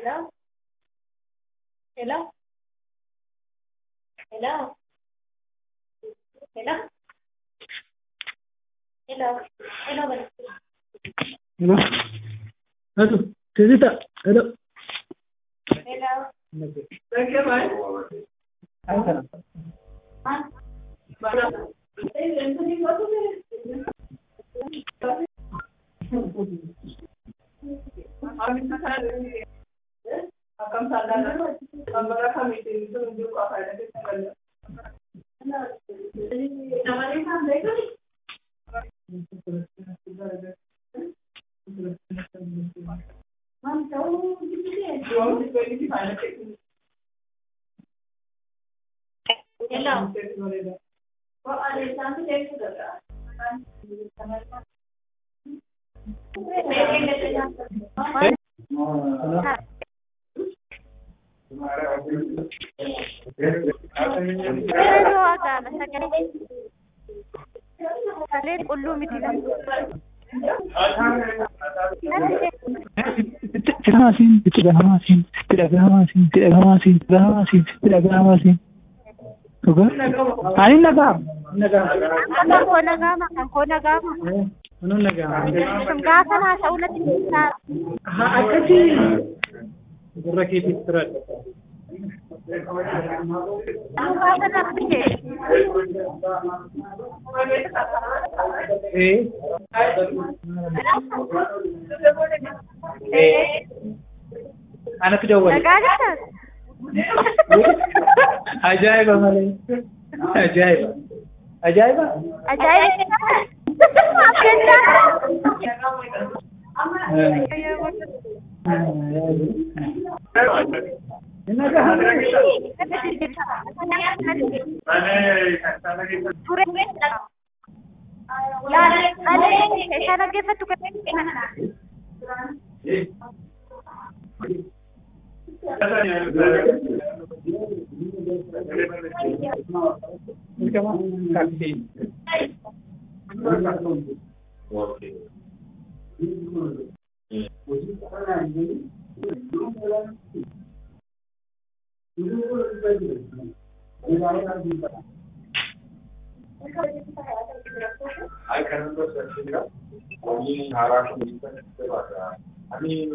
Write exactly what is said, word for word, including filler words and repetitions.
Hello? Hello? Hello? Hello? Hello? Hello, Bala. Hello. Hello. Tezita. Hello. Hello? Hi, sir. Huh? Hello? Hello, agama sa galing. Salit ulo mitila. Tiramasin, tiramasin, tiramasin, tiramasin, tiramasin, tiramasin. Oke? Ani naga, naga. Ang ko nagama, ang ko nagama. Ano naga? Sumgasa na sa ulat sa. Ha, akati. Gurra ki pitra. Ang basa na pide. Eh? Eh? Anak jawab. Nagagasa. Ajaib हमारे ajaib ajaib Ajaib. Maganda. Sana kita tukar. I cannot search only Maharashtra. I mean,